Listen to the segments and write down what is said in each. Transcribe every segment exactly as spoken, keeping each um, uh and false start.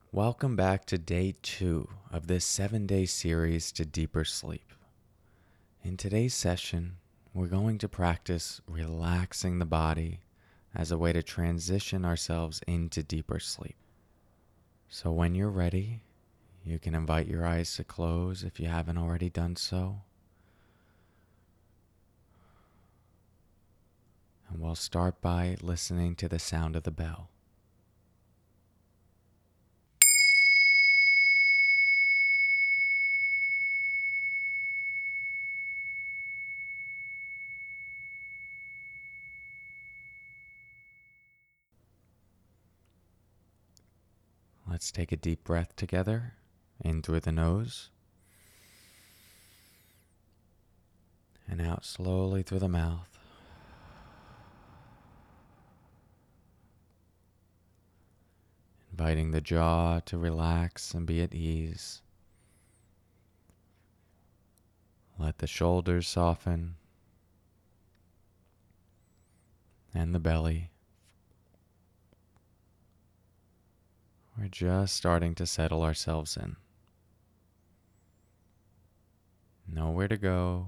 Welcome back to day two of this seven day series to deeper sleep. In today's session, we're going to practice relaxing the body as a way to transition ourselves into deeper sleep. So when you're ready, you can invite your eyes to close if you haven't already done so. And we'll start by listening to the sound of the bell. Let's take a deep breath together, in through the nose, and out slowly through the mouth. Inviting the jaw to relax and be at ease. Let the shoulders soften, and the belly. We're just starting to settle ourselves in. Nowhere to go,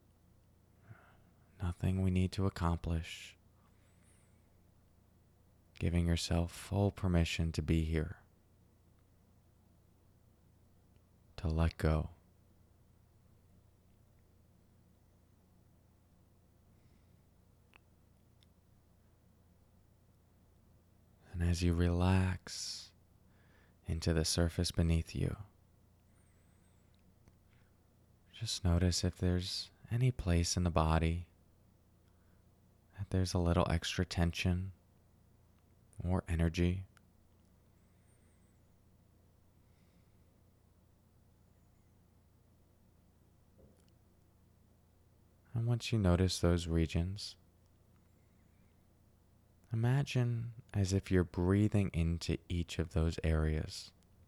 nothing we need to accomplish. Giving yourself full permission to be here, to let go. And as you relax into the surface beneath you, just notice if there's any place in the body that there's a little extra tension or energy. And once you notice those regions, imagine as if you're breathing into each of those areas.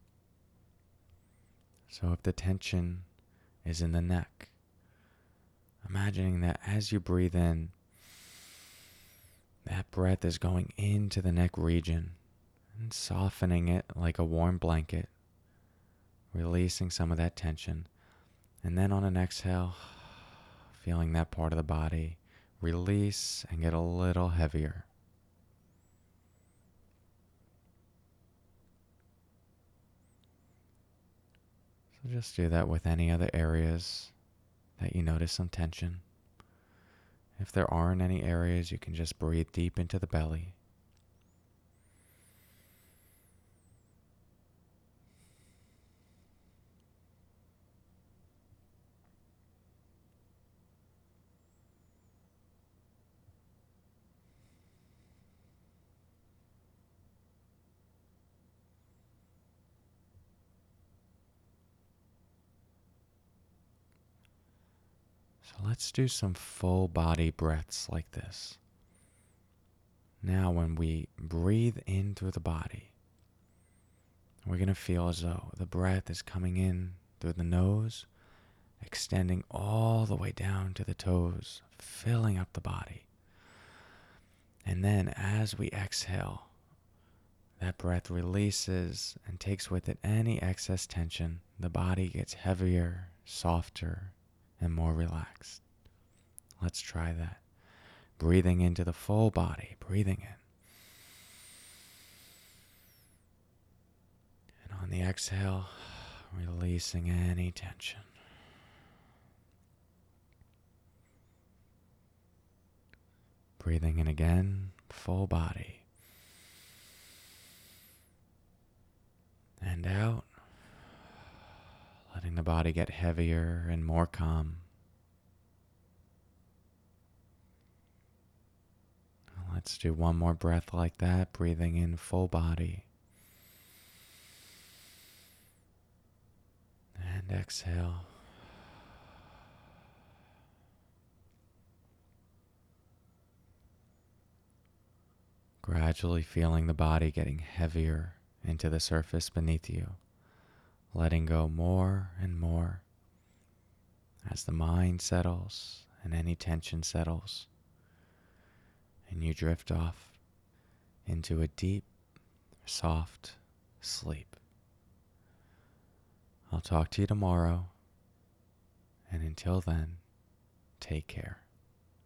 So if the tension is in the neck, imagining that as you breathe in, that breath is going into the neck region and softening it like a warm blanket, releasing some of that tension. And then on an exhale, feeling that part of the body release and get a little heavier. So just do that with any other areas that you notice some tension. If there aren't any areas, you can just breathe deep into the belly. So let's do some full body breaths like this. Now when we breathe in through the body, we're going to feel as though the breath is coming in through the nose, extending all the way down to the toes, filling up the body. And then as we exhale, that breath releases and takes with it any excess tension. The body gets heavier, softer, and more relaxed. Let's try that. Breathing into the full body, breathing in. And on the exhale, releasing any tension. Breathing in again, full body. And out, letting the body get heavier and more calm. Let's do one more breath like that, breathing in full body. And exhale. Gradually feeling the body getting heavier into the surface beneath you, letting go more and more as the mind settles and any tension settles, and you drift off into a deep, soft sleep. I'll talk to you tomorrow. And until then, take care.